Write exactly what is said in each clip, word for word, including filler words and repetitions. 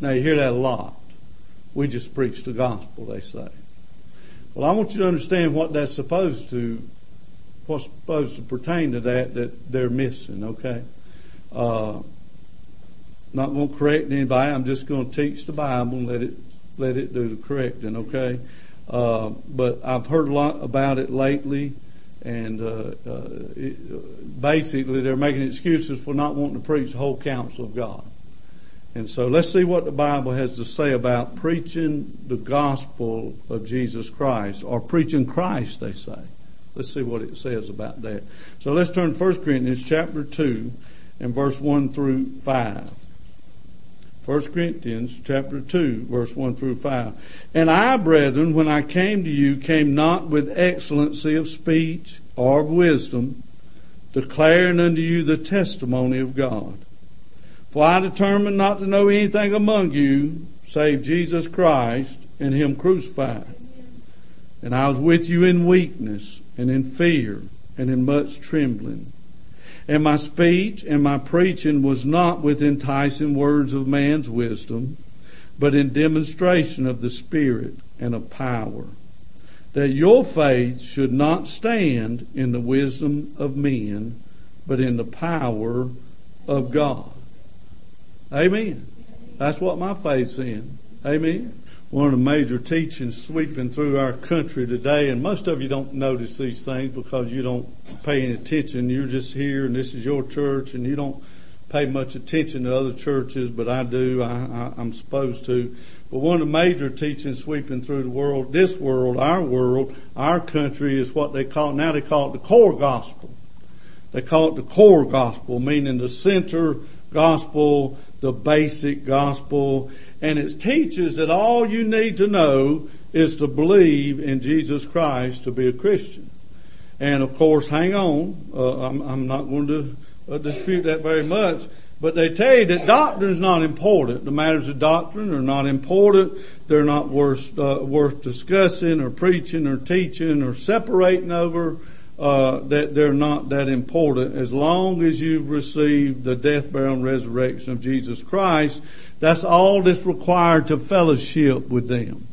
Now you hear that a lot. We just preach the gospel, they say. Well, I want you to understand what that's supposed to, what's supposed to pertain to that, that they're missing, okay? Uh, not going to correct anybody. I'm just going to teach the Bible and let it, let it do the correcting, okay? Uh, but I've heard a lot about it lately, and uh, uh, it, basically they're making excuses for not wanting to preach the whole counsel of God. And so let's see what the Bible has to say about preaching the gospel of Jesus Christ, or preaching Christ, they say. Let's see what it says about that. So let's turn to First Corinthians chapter two and verse one through five. First Corinthians chapter two, verse one through five. And I, brethren, when I came to you, came not with excellency of speech or of wisdom, declaring unto you the testimony of God. For I determined not to know anything among you, save Jesus Christ and Him crucified. And I was with you in weakness and in fear and in much trembling. And my speech and my preaching was not with enticing words of man's wisdom, but in demonstration of the Spirit and of power, that your faith should not stand in the wisdom of men, but in the power of God. Amen. That's what my faith's in. Amen. One of the major teachings sweeping through our country today, and most of you don't notice these things because you don't pay any attention. You're just here and this is your church and you don't pay much attention to other churches, but I do. I, I, I'm supposed to. But one of the major teachings sweeping through the world, this world, our world, our country, is what they call, now they call it the core gospel. They call it the core gospel, meaning the center gospel, the basic gospel. And it teaches that all you need to know is to believe in Jesus Christ to be a Christian. And of course, hang on, uh, I'm, I'm not going to uh, dispute that very much, but they tell you that doctrine is not important. The matters of doctrine are not important. They're not worth, uh, worth discussing or preaching or teaching or separating over. Uh, that they're not that important. As long as you've received the death, burial, and resurrection of Jesus Christ, that's all that's required to fellowship with them.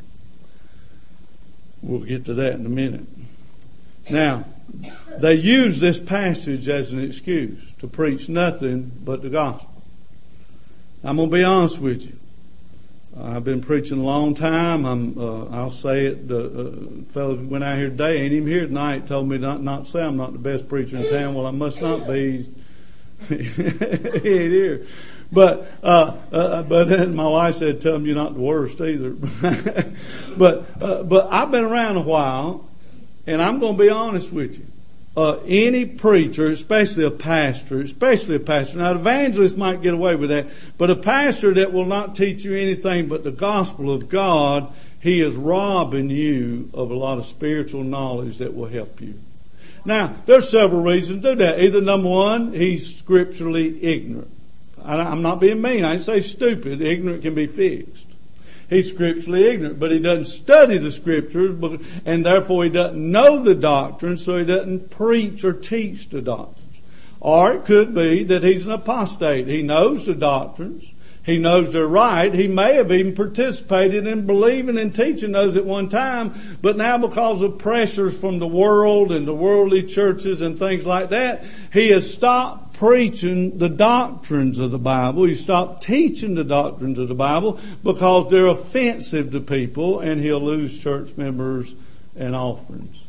We'll get to that in a minute. Now, they use this passage as an excuse to preach nothing but the gospel. I'm going to be honest with you. I've been preaching a long time. I'm, uh, I'll say it. The uh, fellows went out here today, ain't even here tonight, told me not, not to say I'm not the best preacher in town. Well, I must not be. He ain't here. But, uh, uh, but then my wife said, tell him you're not the worst either. but, uh, but I've been around a while, and I'm going to be honest with you. Uh, any preacher, especially a pastor, especially a pastor. Now, evangelists might get away with that, but a pastor that will not teach you anything but the gospel of God, he is robbing you of a lot of spiritual knowledge that will help you. Now, there's several reasons to do that. Either number one, he's scripturally ignorant. I, I'm not being mean. I didn't say stupid. Ignorant can be fixed. He's scripturally ignorant, but he doesn't study the scriptures, and therefore he doesn't know the doctrine, so he doesn't preach or teach the doctrines. Or it could be that he's an apostate. He knows the doctrines. He knows they're right. He may have even participated in believing and teaching those at one time, but now because of pressures from the world and the worldly churches and things like that, he has stopped preaching the doctrines of the Bible. He stopped teaching the doctrines of the Bible because they're offensive to people, and he'll lose church members and offerings.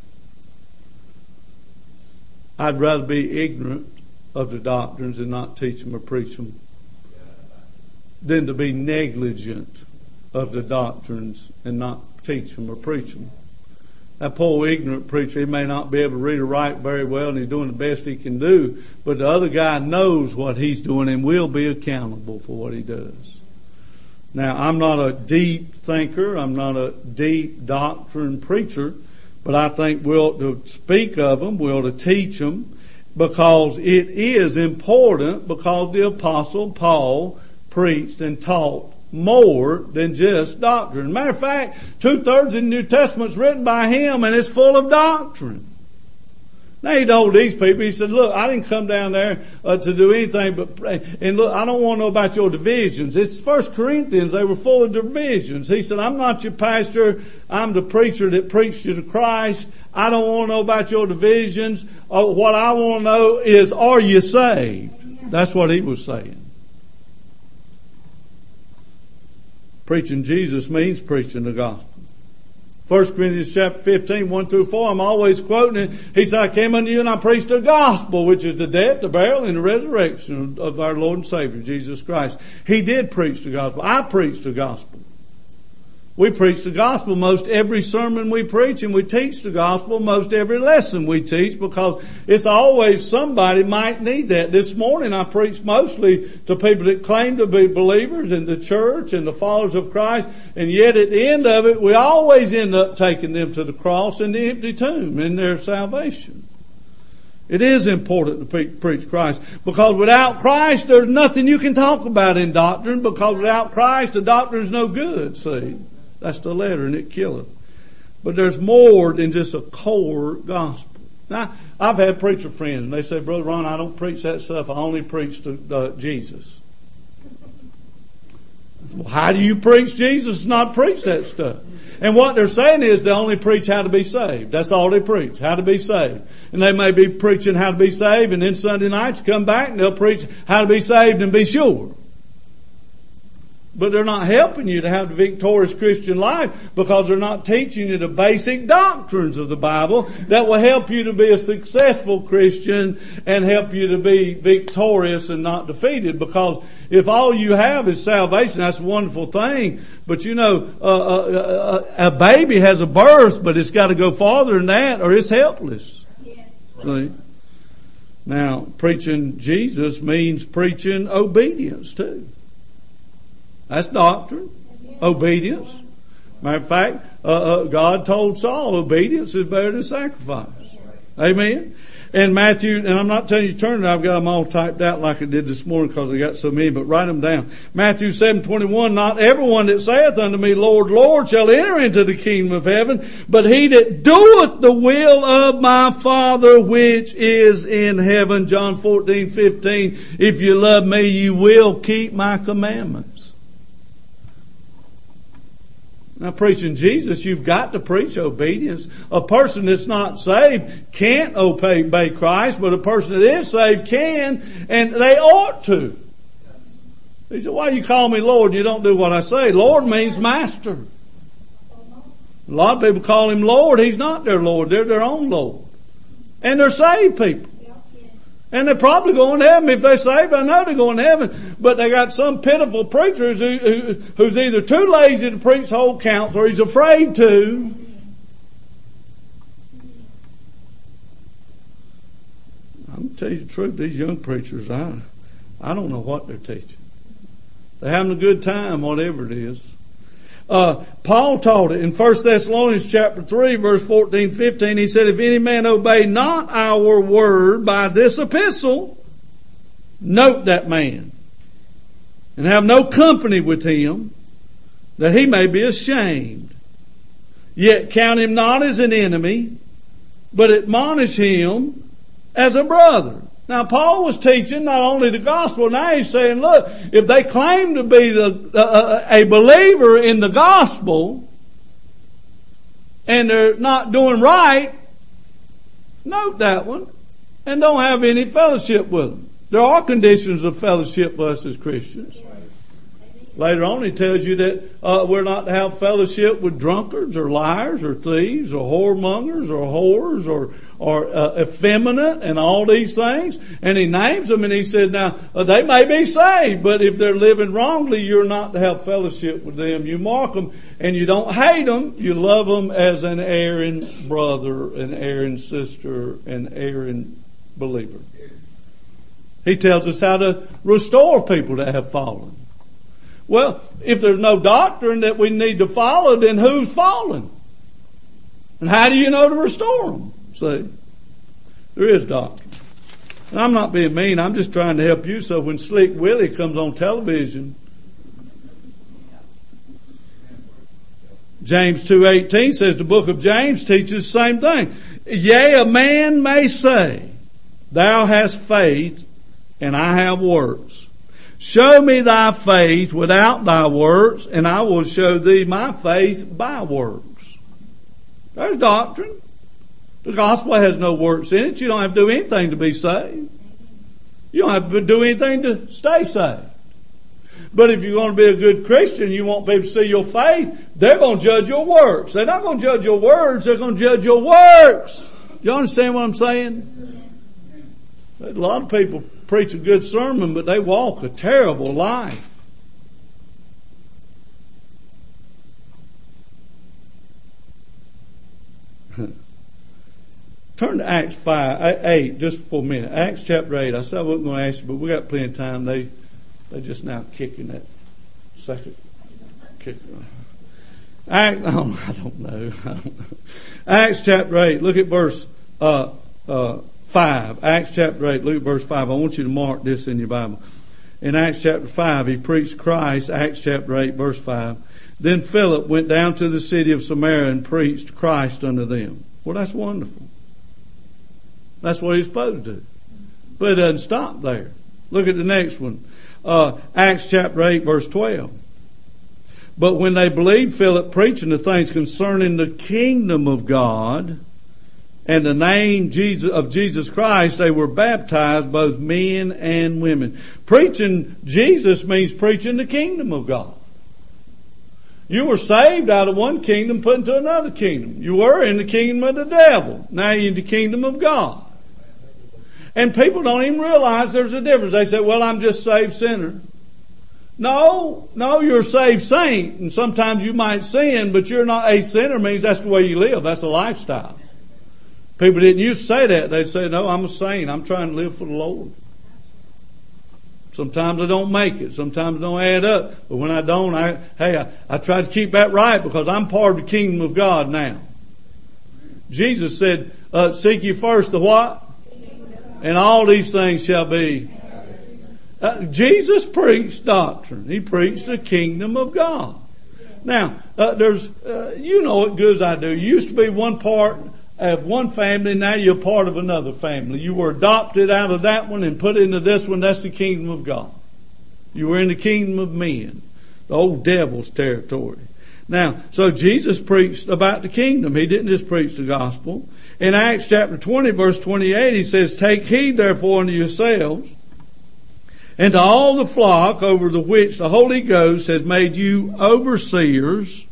I'd rather be ignorant of the doctrines and not teach them or preach them than to be negligent of the doctrines and not teach them or preach them. That poor ignorant preacher, he may not be able to read or write very well, and he's doing the best he can do, but the other guy knows what he's doing and will be accountable for what he does. Now, I'm not a deep thinker. I'm not a deep doctrine preacher, but I think we ought to speak of them. We ought to teach them, because it is important, because the Apostle Paul preached and taught more than just doctrine. Matter of fact, two-thirds of the New Testament's written by him, and it's full of doctrine. Now he told these people, he said, look, I didn't come down there uh, to do anything but pray. And look, I don't want to know about your divisions. It's First Corinthians. They were full of divisions. He said, I'm not your pastor. I'm the preacher that preached you to Christ. I don't want to know about your divisions. Uh, what I want to know is, are you saved? That's what he was saying. Preaching Jesus means preaching the gospel. First Corinthians chapter fifteen, one through four, I'm always quoting it. He said, I came unto you and I preached the gospel, which is the death, the burial, and the resurrection of our Lord and Savior, Jesus Christ. He did preach the gospel. I preached the gospel. We preach the gospel most every sermon we preach, and we teach the gospel most every lesson we teach, because it's always somebody might need that. This morning I preached mostly to people that claim to be believers in the church and the followers of Christ, and yet at the end of it we always end up taking them to the cross and the empty tomb in their salvation. It is important to pre- preach Christ, because without Christ there's nothing you can talk about in doctrine, because without Christ the doctrine is no good, see. That's the letter, and it killeth. But there's more than just a core gospel. Now, I've had preacher friends, and they say, Brother Ron, I don't preach that stuff. I only preach to uh, Jesus. Well, how do you preach Jesus and not preach that stuff? And what they're saying is they only preach how to be saved. That's all they preach, how to be saved. And they may be preaching how to be saved, and then Sunday nights come back and they'll preach how to be saved and be sure. But they're not helping you to have the victorious Christian life, because they're not teaching you the basic doctrines of the Bible that will help you to be a successful Christian and help you to be victorious and not defeated. Because if all you have is salvation, that's a wonderful thing. But you know, uh, uh, a baby has a birth, but it's got to go farther than that or it's helpless. Yes. See? Now, preaching Jesus means preaching obedience too. That's doctrine. Obedience. Matter of fact, uh, uh, God told Saul, obedience is better than sacrifice. Amen. And Matthew, and I'm not telling you to turn it, I've got them all typed out like I did this morning because I got so many, but write them down. Matthew seven twenty-one, not everyone that saith unto me, Lord, Lord, shall enter into the kingdom of heaven, but he that doeth the will of my Father which is in heaven. John fourteen fifteen, if you love me, you will keep my commandments. Now, preaching Jesus, you've got to preach obedience. A person that's not saved can't obey Christ, but a person that is saved can, and they ought to. He said, why you call me Lord and you don't do what I say? Lord means master. A lot of people call him Lord. He's not their Lord. They're their own Lord. And they're saved people. And they're probably going to heaven. If they're saved, I know they're going to heaven. But they got some pitiful preachers who, who, who's either too lazy to preach whole counts or he's afraid to. I'm going to tell you the truth. These young preachers, I, I don't know what they're teaching. They're having a good time, whatever it is. Uh, Paul taught it in First Thessalonians chapter three, verse fourteen, fifteen. He said, if any man obey not our word by this epistle, note that man, and have no company with him, that he may be ashamed. Yet count him not as an enemy, but admonish him as a brother. Now, Paul was teaching not only the gospel, now he's saying, look, if they claim to be the, uh, a believer in the gospel and they're not doing right, note that one and don't have any fellowship with them. There are conditions of fellowship for us as Christians. Later on, he tells you that uh, we're not to have fellowship with drunkards or liars or thieves or whoremongers or whores or or uh, effeminate and all these things. And he names them, and he said, now, uh, they may be saved, but if they're living wrongly, you're not to have fellowship with them. You mark them, and you don't hate them. You love them as an erring brother, an erring sister, an erring believer. He tells us how to restore people that have fallen. Well, if there's no doctrine that we need to follow, then who's fallen? And how do you know to restore them? See, there is doctrine. And I'm not being mean. I'm just trying to help you so when Slick Willie comes on television, James two eighteen says the book of James teaches the same thing. Yea, a man may say, thou hast faith, and I have works. Show me thy faith without thy works, and I will show thee my faith by works. There's doctrine. The gospel has no works in it. You don't have to do anything to be saved. You don't have to do anything to stay saved. But if you're going to be a good Christian, you want people to see your faith, they're going to judge your works. They're not going to judge your words, they're going to judge your works. You understand what I'm saying? A lot of people preach a good sermon, but they walk a terrible life. Turn to Acts five, eight, just for a minute. Acts chapter eight. I said I wasn't going to ask you, but we got plenty of time. They, they just now kicking that second kick. Act, oh, I don't know. I don't know. Acts chapter eight. Look at verse uh, uh, five. Acts chapter eight. Look at verse five. I want you to mark this in your Bible. In Acts chapter five, he preached Christ. Acts chapter eight, verse five. Then Philip went down to the city of Samaria and preached Christ unto them. Well, that's wonderful. That's what he's supposed to do. But it doesn't stop there. Look at the next one. Uh, Acts chapter eight, verse twelve. But when they believed Philip preaching the things concerning the kingdom of God and the name Jesus, of Jesus Christ, they were baptized, both men and women. Preaching Jesus means preaching the kingdom of God. You were saved out of one kingdom, put into another kingdom. You were in the kingdom of the devil. Now you're in the kingdom of God. And people don't even realize there's a difference. They say, well, I'm just a saved sinner. No, no, you're a saved saint. And sometimes you might sin, but you're not a sinner means that's the way you live. That's a lifestyle. People didn't used to say that. They'd say, no, I'm a saint. I'm trying to live for the Lord. Sometimes I don't make it. Sometimes I don't add up. But when I don't, I, hey, I, I try to keep that right because I'm part of the kingdom of God now. Jesus said, uh, seek ye first the what? And all these things shall be. Uh, Jesus preached doctrine. He preached the kingdom of God. Now, uh, there's, uh, you know it good as I do. You used to be one part of one family, now you're part of another family. You were adopted out of that one and put into this one. That's the kingdom of God. You were in the kingdom of men, the old devil's territory. Now, so Jesus preached about the kingdom. He didn't just preach the gospel. In Acts chapter twenty, verse twenty-eight, he says, take heed therefore unto yourselves and to all the flock over the which the Holy Ghost has made you overseers,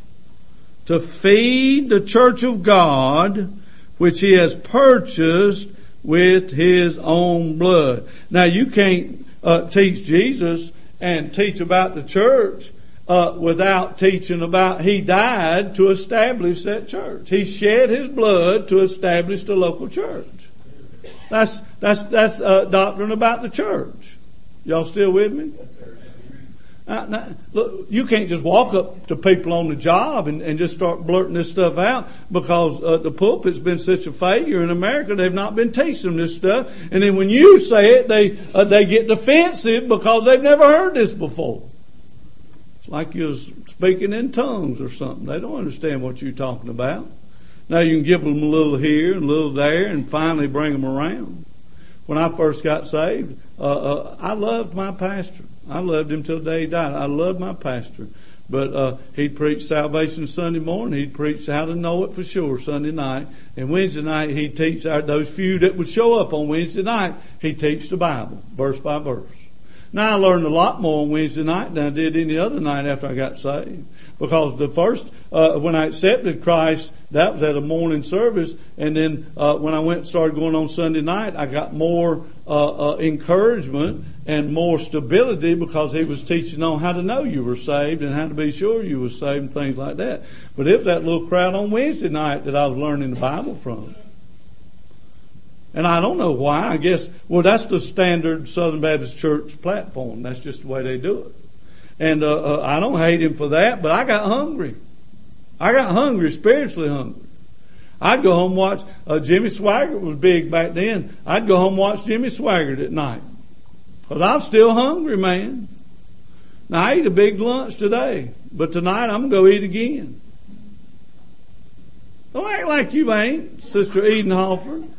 to feed the church of God, which he has purchased with his own blood. Now you can't uh, teach Jesus and teach about the church uh, without teaching about he died to establish that church. He shed his blood to establish the local church. That's that's that's uh, doctrine about the church. Y'all still with me? Uh, now, look, you can't just walk up to people on the job and, and just start blurting this stuff out because uh, the pulpit's been such a failure in America. They've not been teaching them this stuff, and then when you say it, they uh, they get defensive because they've never heard this before. It's like you're speaking in tongues or something. They don't understand what you're talking about. Now you can give them a little here and a little there, and finally bring them around. When I first got saved, uh, uh, I loved my pastor. I loved him till the day he died. I loved my pastor. But uh, he'd preach salvation Sunday morning. He'd preach how to know it for sure Sunday night. And Wednesday night he'd teach our, those few that would show up on Wednesday night. He'd teach the Bible, verse by verse. Now I learned a lot more on Wednesday night than I did any other night after I got saved. Because the first, uh, when I accepted Christ, that was at a morning service. And then, uh, when I went and started going on Sunday night, I got more, uh, uh, encouragement and more stability because he was teaching on how to know you were saved and how to be sure you were saved and things like that. But it was that little crowd on Wednesday night that I was learning the Bible from. And I don't know why. I guess, well, that's the standard Southern Baptist Church platform. That's just the way they do it. And uh, uh, I don't hate him for that, but I got hungry. I got hungry, spiritually hungry. I'd go home and watch, uh, Jimmy Swaggart was big back then. I'd go home and watch Jimmy Swaggart at night. Because I'm still hungry, man. Now, I ate a big lunch today, but tonight I'm going to go eat again. Don't act like you ain't, Sister Edenhofer.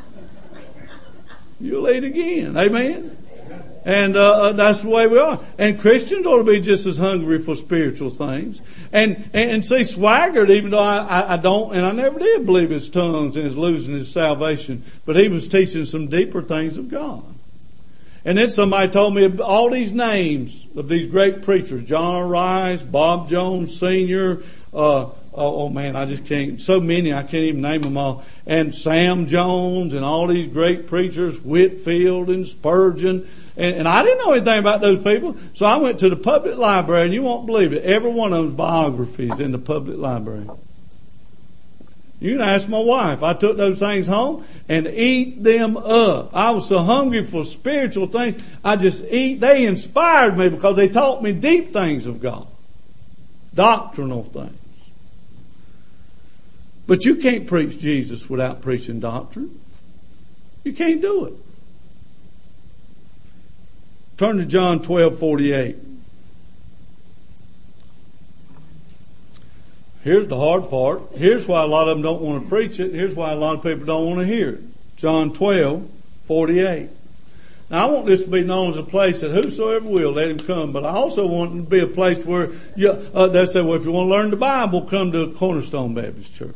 You'll eat again. Amen? And uh, that's the way we are. And Christians ought to be just as hungry for spiritual things. And and, and see, Swaggart, even though I, I, I don't, and I never did believe his tongues and his losing his salvation, but he was teaching some deeper things of God. And then somebody told me all these names of these great preachers, John Rice, Bob Jones Senior, uh, oh, oh man, I just can't, so many, I can't even name them all. And Sam Jones and all these great preachers, Whitfield and Spurgeon. And, and I didn't know anything about those people. So I went to the public library, and you won't believe it. Every one of them's biographies in the public library. You can ask my wife. I took those things home and eat them up. I was so hungry for spiritual things. I just eat. They inspired me because they taught me deep things of God. Doctrinal things. But you can't preach Jesus without preaching doctrine. You can't do it. Turn to John twelve forty-eight. Here's the hard part. Here's why a lot of them don't want to preach it. Here's why a lot of people don't want to hear it. John twelve forty-eight. Now I want this to be known as a place that whosoever will, let him come. But I also want it to be a place where you, uh, they say, well, if you want to learn the Bible, come to Cornerstone Baptist Church.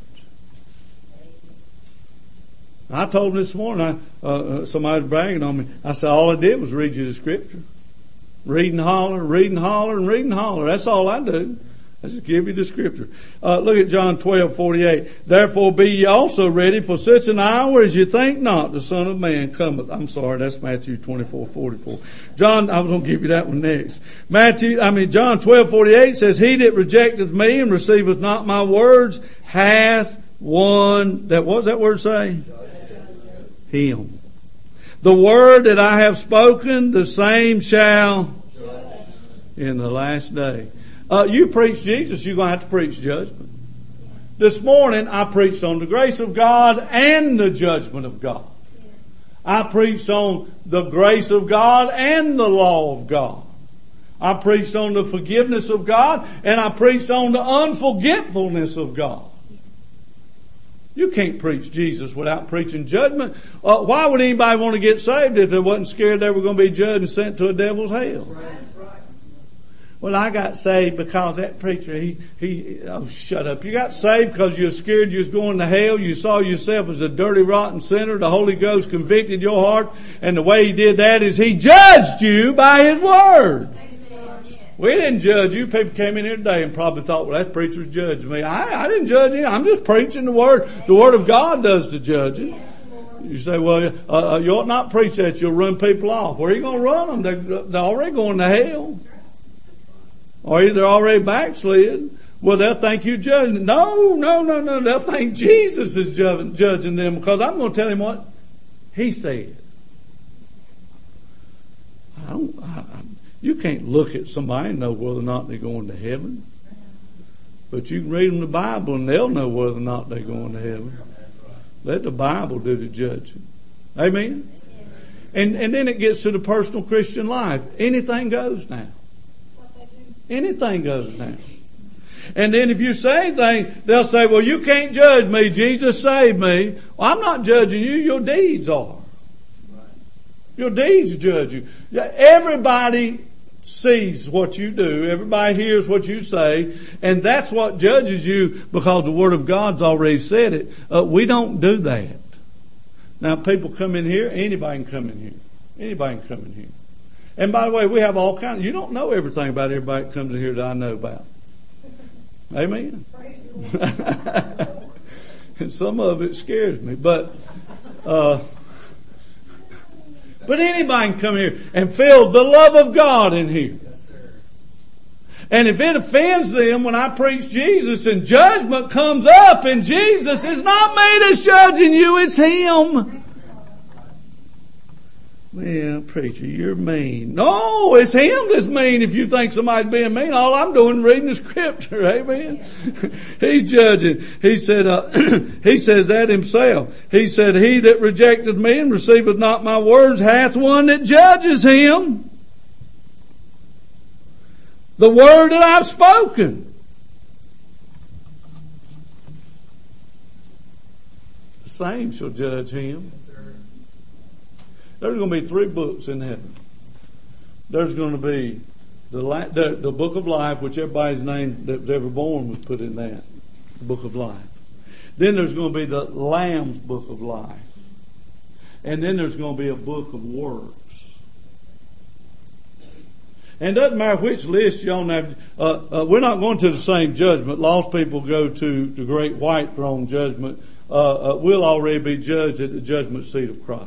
I told them this morning, I, uh, somebody was bragging on me. I said, all I did was read you the scripture. Read and holler, read and holler, and read and holler. That's all I do. I just give you the scripture. Uh, look at John twelve forty-eight. Therefore be ye also ready, for such an hour as you think not, the Son of Man cometh. I'm sorry, that's Matthew twenty-four forty-four. John, I was going to give you that one next. Matthew, I mean, John twelve forty-eight says, he that rejecteth me and receiveth not my words hath one, that, what does that word say? Him. The word that I have spoken, the same shall in the last day. Uh, you preach Jesus, you're going to have to preach judgment. This morning I preached on the grace of God and the judgment of God. I preached on the grace of God and the law of God. I preached on the forgiveness of God, and I preached on the unforgetfulness of God. You can't preach Jesus without preaching judgment. Uh, why would anybody want to get saved if they wasn't scared they were going to be judged and sent to a devil's hell? Well, I got saved because that preacher, he, he, oh, shut up. You got saved because you were scared you was going to hell. You saw yourself as a dirty, rotten sinner. The Holy Ghost convicted your heart. And the way he did that is he judged you by his word. We didn't judge you. People came in here today and probably thought, well, that preacher's judging me. I, I didn't judge you. I'm just preaching the word. The word of God does the judging. You say, well, uh, you ought not preach that. You'll run people off. Where are you going to run them? They're, they're already going to hell. Or they're already backslid. Well, they'll think you judging. No, no, no, no. They'll think Jesus is judging, judging them, because I'm going to tell him what he said. I don't, I, I, you can't look at somebody and know whether or not they're going to heaven. But you can read them the Bible and they'll know whether or not they're going to heaven. Let the Bible do the judging. Amen? And, and then it gets to the personal Christian life. Anything goes now. Anything goes now. And then if you say anything, they'll say, well, you can't judge me. Jesus saved me. Well, I'm not judging you. Your deeds are. Your deeds judge you. Everybody sees what you do. Everybody hears what you say. And that's what judges you, because the Word of God's already said it. Uh, we don't do that. Now, people come in here. Anybody can come in here. Anybody can come in here. And by the way, we have all kinds. You don't know everything about everybody that comes in here that I know about. Amen. And some of it scares me, but uh, but anybody can come here and feel the love of God in here. Yes, sir. And if it offends them when I preach Jesus and judgment comes up, and Jesus is not me that's judging you, it's Him. Well, preacher, you're mean. No, it's Him that's mean. If you think somebody's being mean, all I'm doing is reading the scripture. Amen. He's judging. He said, uh, he says that himself. He said, he that rejected me and receiveth not my words hath one that judges him. The word that I've spoken. same shall judge him. There's going to be three books in heaven. There's going to be the, the, the book of life, which everybody's name that was ever born was put in that. The book of life. Then there's going to be the Lamb's book of life. And then there's going to be a book of works. And it doesn't matter which list you're on there. Uh, uh, we're not going to the same judgment. Lost people go to the great white throne judgment. Uh, uh, we'll already be judged at the judgment seat of Christ.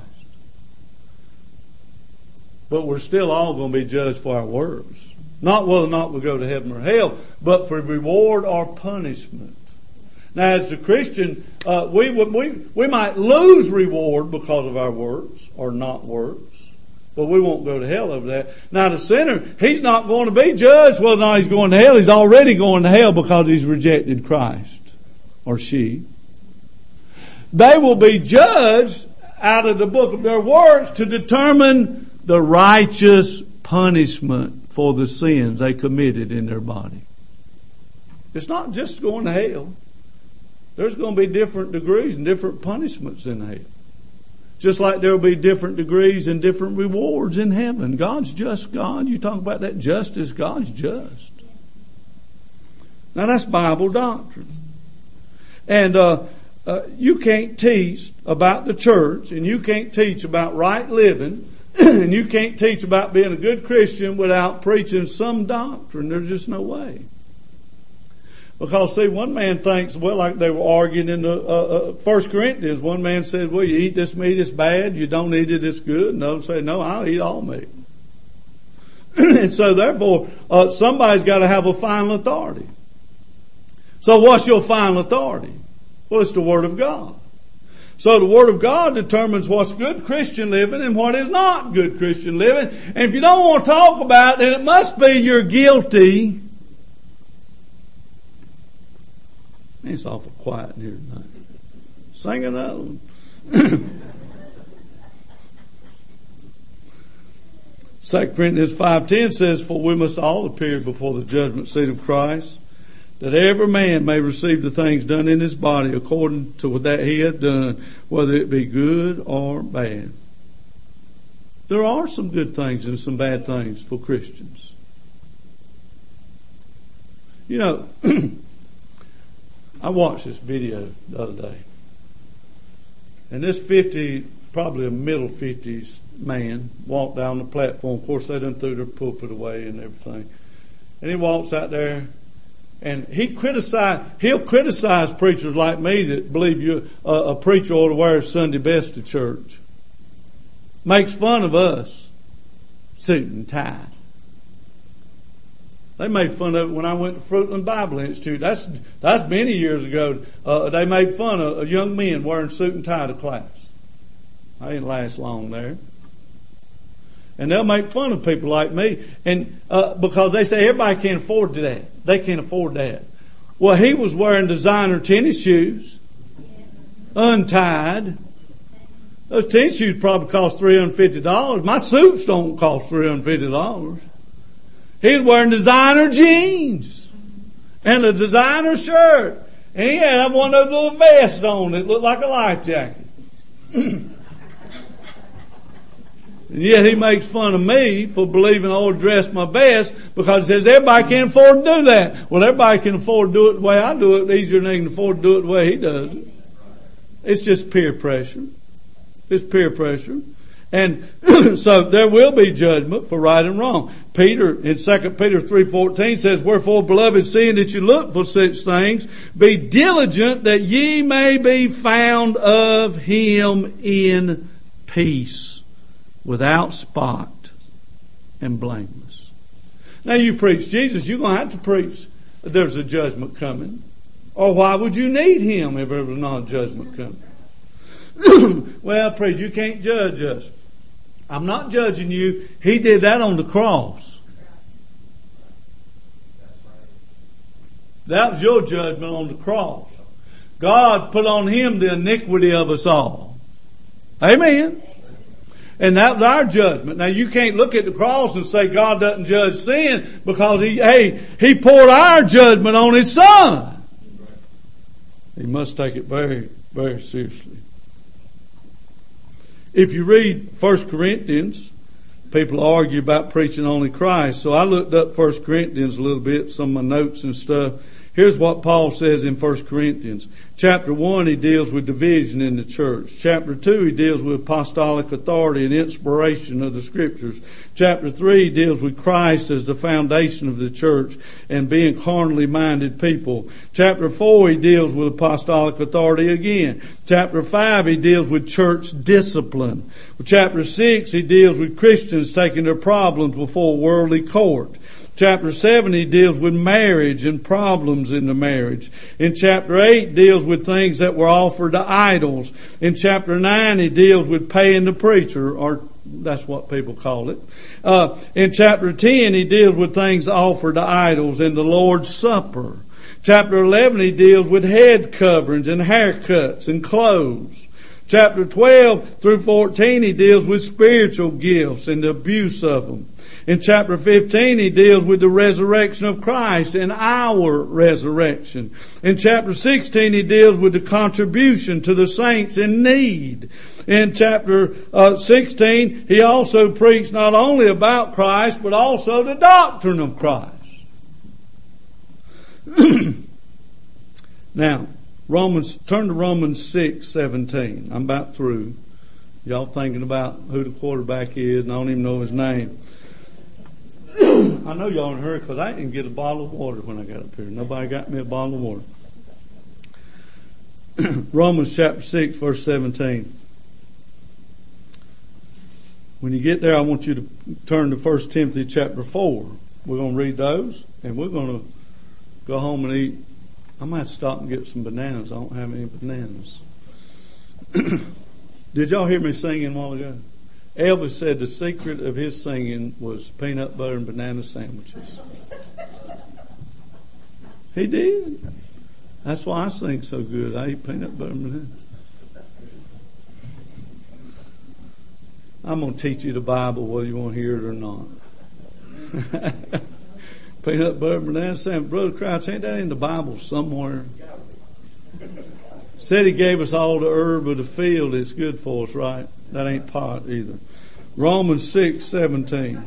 But we're still all going to be judged for our works. Not whether or not we go to heaven or hell, but for reward or punishment. Now, as a Christian, uh, we, we, we might lose reward because of our works or not works. But we won't go to hell over that. Now the sinner, he's not going to be judged whether or not he's going to hell. He's already going to hell because he's rejected Christ. Or she. They will be judged out of the book of their works to determine the righteous punishment for the sins they committed in their body. It's not just going to hell. There's going to be different degrees and different punishments in hell. Just like there will be different degrees and different rewards in heaven. God's just God. You talk about that justice. God's just. Now that's Bible doctrine. And uh, uh, you can't teach about the church, and you can't teach about right living, and you can't teach about being a good Christian without preaching some doctrine. There's just no way. Because, see, one man thinks, well, like they were arguing in the uh, uh, First Corinthians. One man said, well, you eat this meat, it's bad. You don't eat it, it's good. And others say, no, I'll eat all meat. And so, therefore, uh, somebody's got to have a final authority. So what's your final authority? Well, it's the Word of God. So the Word of God determines what's good Christian living and what is not good Christian living. And if you don't want to talk about it, then it must be you're guilty. It's awful quiet in here tonight. Sing another one. Second Corinthians five ten says, for we must all appear before the judgment seat of Christ, that every man may receive the things done in his body according to that he hath done, whether it be good or bad. There are some good things and some bad things for Christians. You know, I watched this video the other day. And this fifty, probably a middle fifties man walked down the platform. Of course, they done threw their pulpit away and everything. And he walks out there and he criticize, he'll criticize preachers like me that believe you uh, a preacher ought to wear Sunday best to church. Makes fun of us. Suit and tie. They made fun of it when I went to Fruitland Bible Institute. That's that's many years ago. Uh, they made fun of, of young men wearing suit and tie to class. I didn't last long there. And they'll make fun of people like me, and uh, because they say everybody can't afford that. They can't afford that. Well, he was wearing designer tennis shoes, untied. Those tennis shoes probably cost three hundred fifty dollars. My suits don't cost three hundred fifty dollars. He was wearing designer jeans and a designer shirt. And he had one of those little vests on that looked like a life jacket. And yet he makes fun of me for believing I ought to dress my best because he says everybody can't afford to do that. Well, everybody can afford to do it the way I do it easier than they can afford to do it the way he does it. It's just peer pressure. It's peer pressure. And so there will be judgment for right and wrong. Peter, in Second Peter three fourteen says, wherefore, beloved, seeing that you look for such things, be diligent that ye may be found of him in peace, without spot and blameless. Now you preach Jesus, you're going to have to preach there's a judgment coming. Or why would you need him if there was not a judgment coming? Well, preach, you can't judge us. I'm not judging you. He did that on the cross. That was your judgment on the cross. God put on him the iniquity of us all. Amen. And that was our judgment. Now you can't look at the cross and say God doesn't judge sin because he, hey, he poured our judgment on his son. He must take it very, very seriously. If you read First Corinthians, people argue about preaching only Christ. So I looked up First Corinthians a little bit, some of my notes and stuff. Here's what Paul says in First Corinthians. Chapter one, he deals with division in the church. Chapter two, he deals with apostolic authority and inspiration of the scriptures. Chapter three, he deals with Christ as the foundation of the church and being carnally minded people. Chapter four, he deals with apostolic authority again. Chapter five, he deals with church discipline. Chapter six, he deals with Christians taking their problems before a worldly court. Chapter seven, he deals with marriage and problems in the marriage. In chapter eight, deals with things that were offered to idols. In chapter nine, he deals with paying the preacher, or that's what people call it. Uh, in chapter ten, he deals with things offered to idols and the Lord's Supper. Chapter eleven, he deals with head coverings and haircuts and clothes. Chapter twelve through fourteen, he deals with spiritual gifts and the abuse of them. In chapter fifteen, he deals with the resurrection of Christ and our resurrection. In chapter sixteen, he deals with the contribution to the saints in need. In chapter uh, sixteen, he also preached not only about Christ, but also the doctrine of Christ. Now, Romans, turn to Romans six seventeen. I'm about through. Y'all thinking about who the quarterback is, and I don't even know his name. I know y'all in a hurry because I didn't get a bottle of water when I got up here. Nobody got me a bottle of water. Romans chapter six verse seventeen. When you get there, I want you to turn to First Timothy chapter four. We're going to read those and we're going to go home and eat. I might stop and get some bananas. I don't have any bananas. Did y'all hear me singing a while ago? Elvis said the secret of his singing was peanut butter and banana sandwiches. He did. That's why I sing so good. I eat peanut butter and banana. I'm going to teach you the Bible whether you want to hear it or not. Peanut butter and banana sandwich. Brother Crouch, ain't that in the Bible somewhere? Said he gave us all the herb of the field. It's good for us, right? That ain't pot either. Romans six seventeen.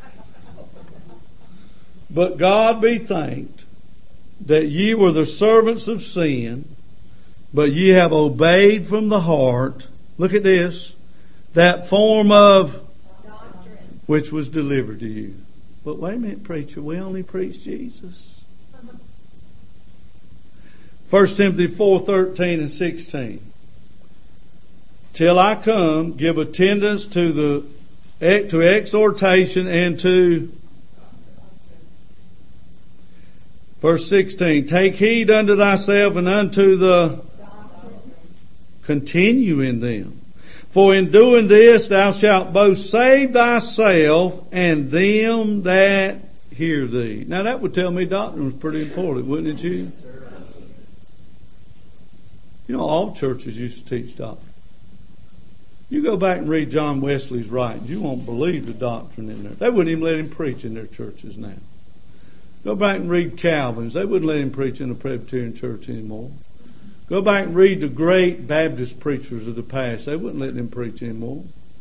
But God be thanked that ye were the servants of sin, but ye have obeyed from the heart. Look at this. That form of doctrine which was delivered to you. But wait a minute, preacher. We only preach Jesus. First Timothy four thirteen and sixteen. Till I come, give attendance to the to exhortation and to verse sixteen. Take heed unto thyself and unto the continue in them. For in doing this thou shalt both save thyself and them that hear thee. Now that would tell me doctrine was pretty important, wouldn't it, you? You know, all churches used to teach doctrine. You go back and read John Wesley's writings, you won't believe the doctrine in there. They wouldn't even let him preach in their churches now. Go back and read Calvin's. They wouldn't let him preach in a Presbyterian church anymore. Go back and read the great Baptist preachers of the past. They wouldn't let them preach anymore.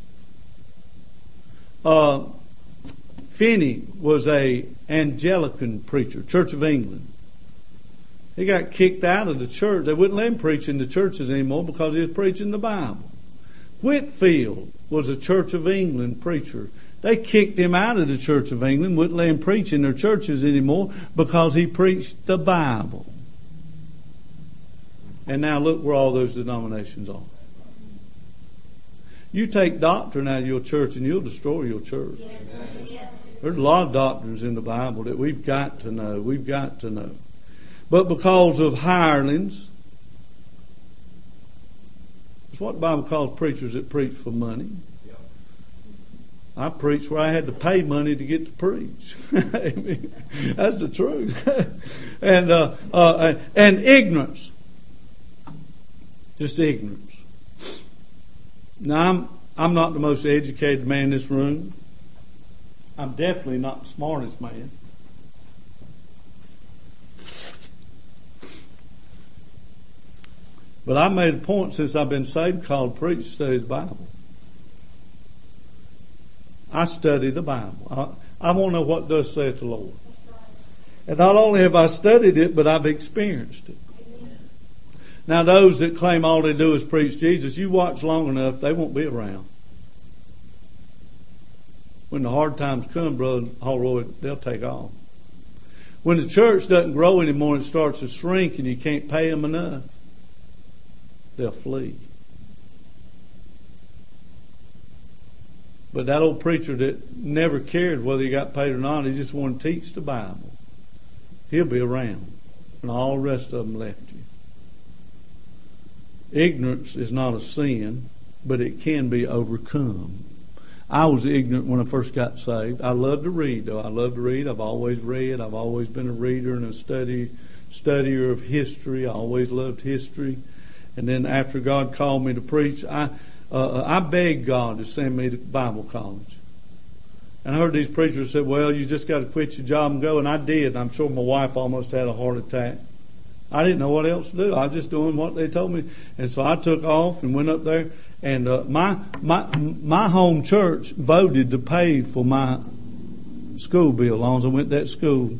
Uh, Finney was a Anglican preacher, Church of England. He got kicked out of the church. They wouldn't let him preach in the churches anymore because he was preaching the Bible. Whitfield was a Church of England preacher. They kicked him out of the Church of England, wouldn't let him preach in their churches anymore because he preached the Bible. And now look where all those denominations are. You take doctrine out of your church and you'll destroy your church. There's a lot of doctrines in the Bible that we've got to know. We've got to know. But because of hirelings, it's what the Bible calls preachers that preach for money. I preached where I had to pay money to get to preach. That's the truth. and uh, uh, and ignorance. Just ignorance. Now, I'm, I'm not the most educated man in this room. I'm definitely not the smartest man. But I made a point since I've been saved called preach, study the Bible. I study the Bible. I, I want to know what thus saith the Lord. And not only have I studied it, but I've experienced it. Now those that claim all they do is preach Jesus, you watch long enough, they won't be around. When the hard times come, Brother Holroyd, they'll take off. When the church doesn't grow anymore and starts to shrink and you can't pay them enough, they'll flee. But that old preacher that never cared whether he got paid or not, he just wanted to teach the Bible, he'll be around. And all the rest of them left you. Ignorance is not a sin, but it can be overcome. I was ignorant when I first got saved. I love to read, though. I love to read. I've always read. I've always been a reader and a study, studier of history. I always loved history. And then after God called me to preach, I, uh, I begged God to send me to Bible college. And I heard these preachers say, well, you just got to quit your job and go. And I did. And I'm sure my wife almost had a heart attack. I didn't know what else to do. I was just doing what they told me. And so I took off and went up there. And uh, my my my home church voted to pay for my school bill as long as I went to that school.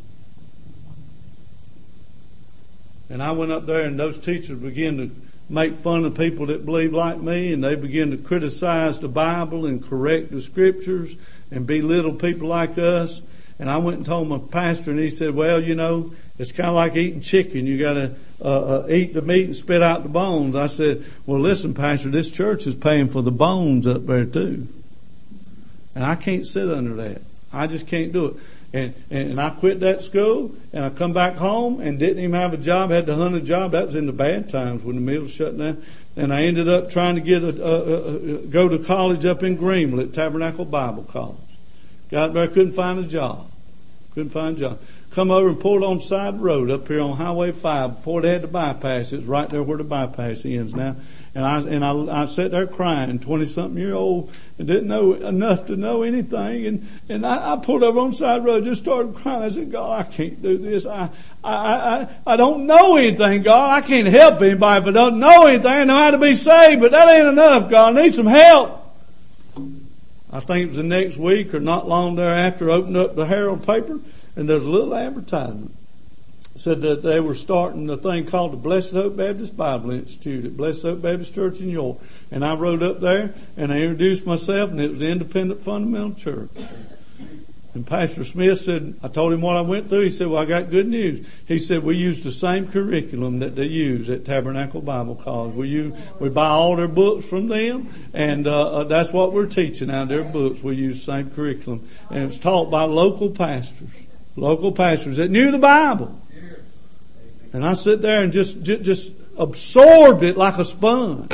And I went up there, and those teachers began to make fun of people that believe like me, and they began to criticize the Bible and correct the scriptures and belittle people like us. And I went and told my pastor, and he said, well, you know, it's kind of like eating chicken. You got to uh, uh, eat the meat and spit out the bones. I said, well, listen, Pastor, this church is paying for the bones up there too. And I can't sit under that. I just can't do it. And, and, and I quit that school, and I come back home and didn't even have a job, had to hunt a job. That was in the bad times when the mill was shut down. And I ended up trying to get a, a, a, a go to college up in Greenville at Tabernacle Bible College. Got there, couldn't find a job. Couldn't find a job. Come over and pulled on side road up here on Highway five before they had the bypass. It's right there where the bypass ends now. And I, and I, I sat there crying, twenty something year old, and didn't know enough to know anything. And, and I, I pulled over on side road, just started crying. I said, God, I can't do this. I, I, I, I don't know anything, God. I can't help anybody if I don't know anything. I know how to be saved, but that ain't enough, God. I need some help. I think it was the next week or not long thereafter, I opened up the Herald paper, and there's a little advertisement. It said that they were starting a thing called the Blessed Hope Baptist Bible Institute at Blessed Hope Baptist Church in York. And I rode up there, and I introduced myself, and it was the Independent Fundamental Church. And Pastor Smith said, I told him what I went through. He said, well, I got good news. He said, we use the same curriculum that they use at Tabernacle Bible College. We use, we buy all their books from them, and uh, that's what we're teaching out of their books. We use the same curriculum. And it's taught by local pastors, local pastors that knew the Bible. And I sit there and just, just, just absorbed it like a sponge.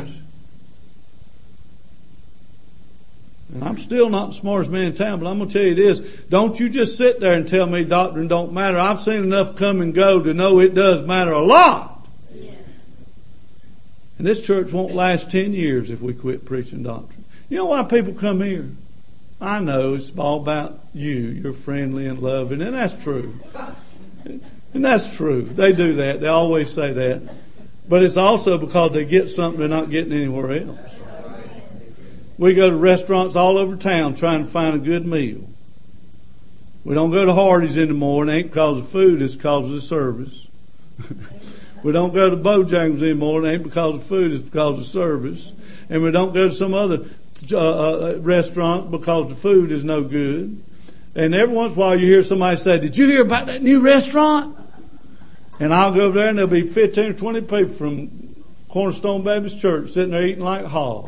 And I'm still not the smartest man in town, but I'm going to tell you this. Don't you just sit there and tell me doctrine don't matter. I've seen enough come and go to know it does matter a lot. Yes. And this church won't last ten years if we quit preaching doctrine. You know why people come here? I know it's all about you. You're friendly and loving, and that's true. And that's true. They do that. They always say that. But it's also because they get something they're not getting anywhere else. We go to restaurants all over town trying to find a good meal. We don't go to Hardee's anymore, and it ain't because of food, it's because of the service. We don't go to Bojangles anymore, and it ain't because of food, it's because of service. And we don't go to some other uh, uh, restaurant because the food is no good. And every once in a while you hear somebody say, did you hear about that new restaurant? And I'll go over there, and there'll be fifteen or twenty people from Cornerstone Baptist Church sitting there eating like hogs.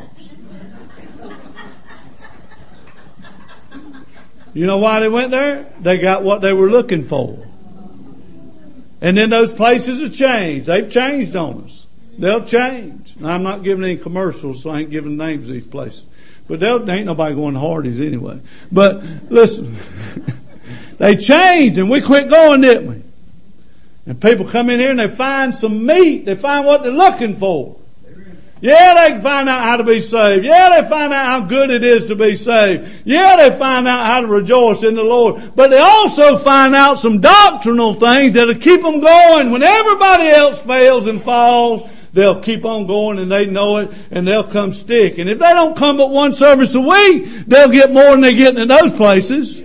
You know why they went there? They got what they were looking for. And then those places have changed. They've changed on us. They'll change. Now, I'm not giving any commercials, so I ain't giving names of these places. But there ain't nobody going to Hardee's anyway. But listen, they changed and we quit going, didn't we? And people come in here and they find some meat. They find what they're looking for. Yeah, they can find out how to be saved. Yeah, they find out how good it is to be saved. Yeah, they find out how to rejoice in the Lord. But they also find out some doctrinal things that'll keep them going. When everybody else fails and falls, they'll keep on going and they know it and they'll come stick. And if they don't come but one service a week, they'll get more than they're getting in those places.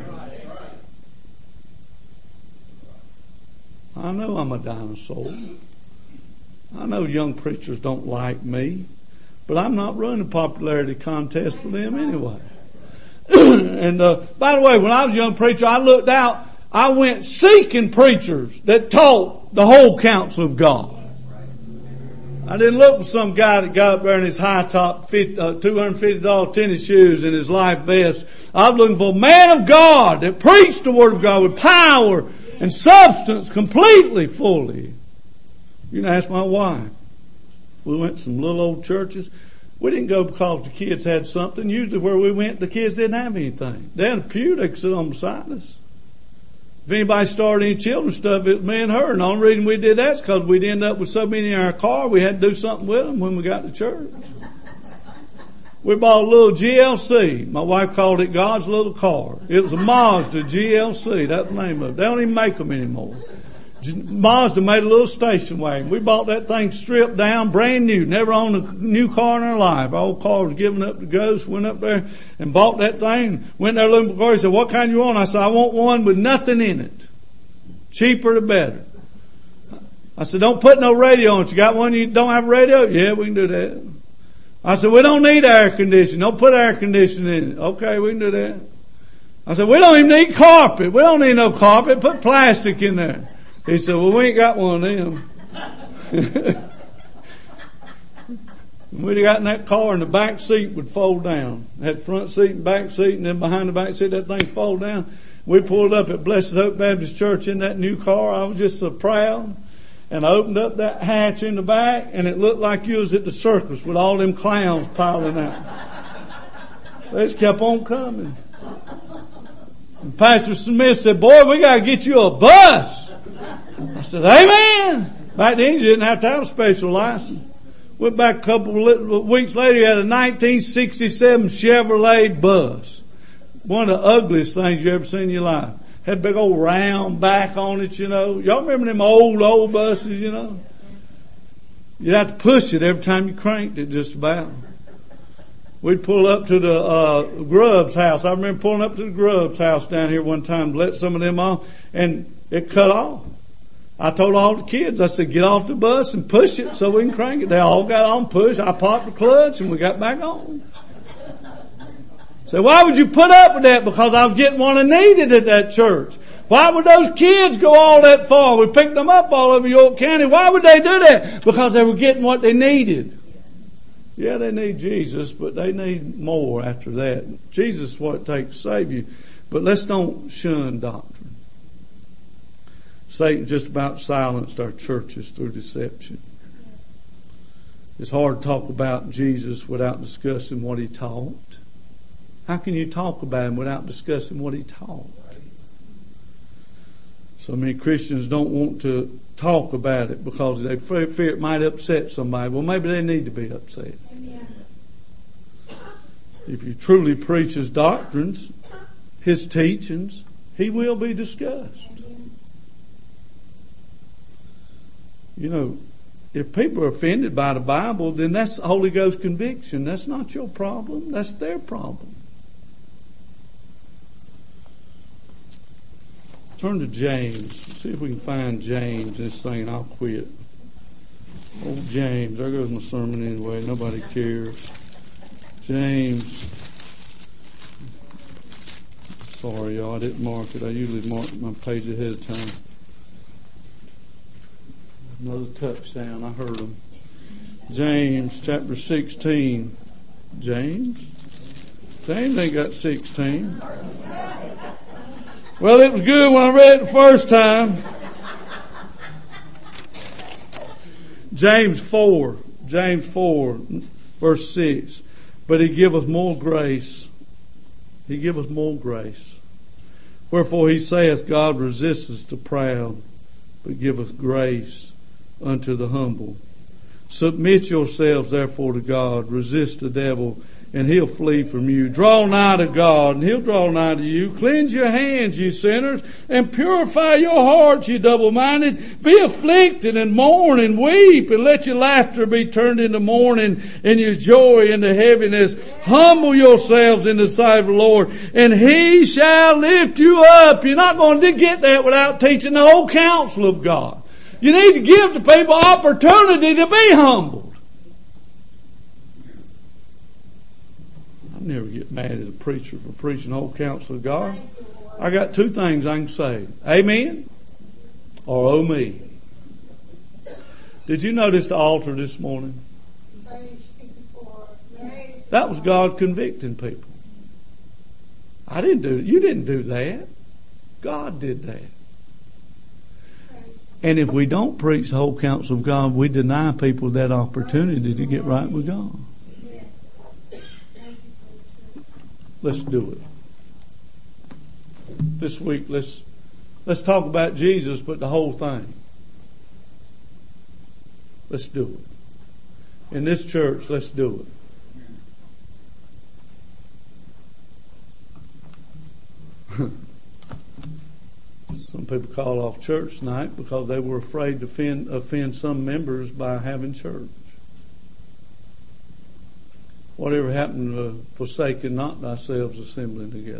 I know I'm a dinosaur. I know young preachers don't like me, but I'm not running a popularity contest for them anyway. And uh, by the way, when I was a young preacher, I looked out. I went seeking preachers that taught the whole counsel of God. I didn't look for some guy that got up there in his high top uh, two hundred fifty dollars tennis shoes and his life vest. I was looking for a man of God that preached the Word of God with power and substance completely, fully. You can ask my wife. We went to some little old churches. We didn't go because the kids had something. Usually where we went, the kids didn't have anything. They had a pew, they could sit on beside us. If anybody started any children's stuff, it was me and her. And the only reason we did that is because we'd end up with so many in our car, we had to do something with them when we got to church. We bought a little G L C. My wife called it God's little car. It was a Mazda G L C. That's the name of it. They don't even make them anymore. Mazda made a little station wagon. We bought that thing stripped down, brand new. Never owned a new car in our life. Our old car was given up to ghosts. Went up there and bought that thing. Went there looking for a car. He said, "What kind you want?" I said, "I want one with nothing in it. Cheaper the better." I said, "Don't put no radio on it. You got one you don't have a radio?" "Yeah, we can do that." I said, "We don't need air conditioning. Don't put air conditioning in it." "Okay, we can do that." I said, "We don't even need carpet. We don't need no carpet. Put plastic in there." He said, "Well, we ain't got one of them." We'd have gotten that car and the back seat would fold down. Had front seat and back seat, and then behind the back seat that thing fold down. We pulled up at Blessed Hope Baptist Church in that new car. I was just so proud. And I opened up that hatch in the back and it looked like you was at the circus with all them clowns piling out. They just kept on coming. And Pastor Smith said, "Boy, we gotta get you a bus." I said, "Amen." Back then you didn't have to have a special license. Went back a couple of weeks later, he had a nineteen sixty-seven Chevrolet bus. One of the ugliest things you ever seen in your life. Had a big old round back on it, you know. Y'all remember them old, old buses, you know? You'd have to push it every time you cranked it just about. We'd pull up to the uh Grubbs house. I remember pulling up to the Grubbs house down here one time to let some of them off, and it cut off. I told all the kids, I said, "Get off the bus and push it so we can crank it." They all got on, push. I popped the clutch and we got back on. So why would you put up with that? Because I was getting what I needed at that church. Why would those kids go all that far? We picked them up all over York County. Why would they do that? Because they were getting what they needed. Yeah, they need Jesus, but they need more after that. Jesus is what it takes to save you. But let's don't shun doctrine. Satan just about silenced our churches through deception. It's hard to talk about Jesus without discussing what he taught. How can you talk about him without discussing what he taught? So many Christians don't want to talk about it because they fear it might upset somebody. Well, maybe they need to be upset. Amen. If you truly preach his doctrines, his teachings, he will be discussed. Amen. You know, if people are offended by the Bible, then that's Holy Ghost conviction. That's not your problem. That's their problem. Turn to James. See if we can find James in this thing and I'll quit. Oh, James. There goes my sermon anyway. Nobody cares. James. Sorry, y'all. I didn't mark it. I usually mark my page ahead of time. Another touchdown. I heard them. James chapter sixteen. James? James ain't got sixteen. Well, it was good when I read it the first time. James four. James four, verse six. But he giveth more grace. He giveth more grace. Wherefore he saith, God resisteth the proud, but giveth grace unto the humble. Submit yourselves therefore to God. Resist the devil, and He'll flee from you. Draw nigh to God, and He'll draw nigh to you. Cleanse your hands, you sinners, and purify your hearts, you double-minded. Be afflicted and mourn and weep, and let your laughter be turned into mourning and your joy into heaviness. Humble yourselves in the sight of the Lord, and He shall lift you up. You're not going to get that without teaching the whole counsel of God. You need to give the people opportunity to be humbled. I never get mad at a preacher for preaching the whole counsel of God. I got two things I can say. Amen or oh me. Did you notice the altar this morning? That was God convicting people. I didn't do it. You didn't do that. God did that. And if we don't preach the whole counsel of God, we deny people that opportunity to get right with God. Let's do it. This week, let's let's talk about Jesus, but the whole thing. Let's do it. In this church, let's do it. Some people call off church tonight because they were afraid to offend, offend some members by having church. Whatever happened to forsaking not thyself assembling together?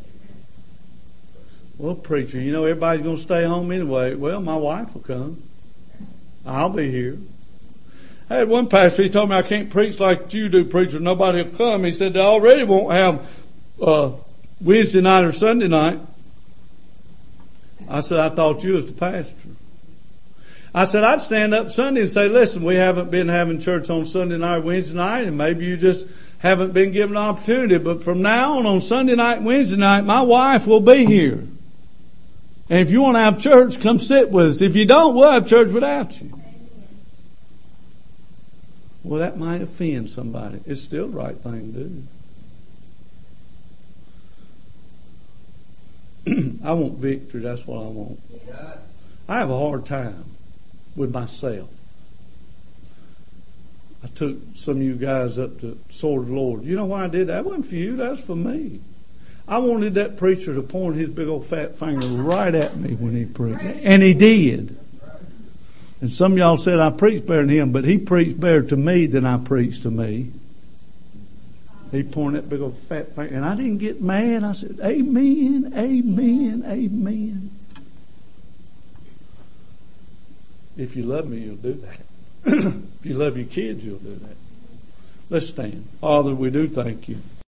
Well, preacher, you know everybody's going to stay home anyway. Well, my wife will come. I'll be here. I had one pastor, he told me I can't preach like you do, preacher. Nobody will come. He said they already won't have uh, Wednesday night or Sunday night. I said, I thought you was the pastor. I said, I'd stand up Sunday and say, listen, we haven't been having church on Sunday night or Wednesday night, and maybe you just haven't been given an opportunity. But from now on, on Sunday night and Wednesday night, my wife will be here. And if you want to have church, come sit with us. If you don't, we'll have church without you. Well, that might offend somebody. It's still the right thing to do. I want victory. That's what I want. Yes. I have a hard time with myself. I took some of you guys up to Sword of the Lord. You know why I did that? That wasn't for you. That was for me. I wanted that preacher to point his big old fat finger right at me when he preached. And he did. And some of y'all said I preached better than him, but he preached better to me than I preached to me. He pointed that big old fat finger, and I didn't get mad. I said, amen, amen, amen. If you love me, you'll do that. If you love your kids, you'll do that. Let's stand. Father, we do thank you.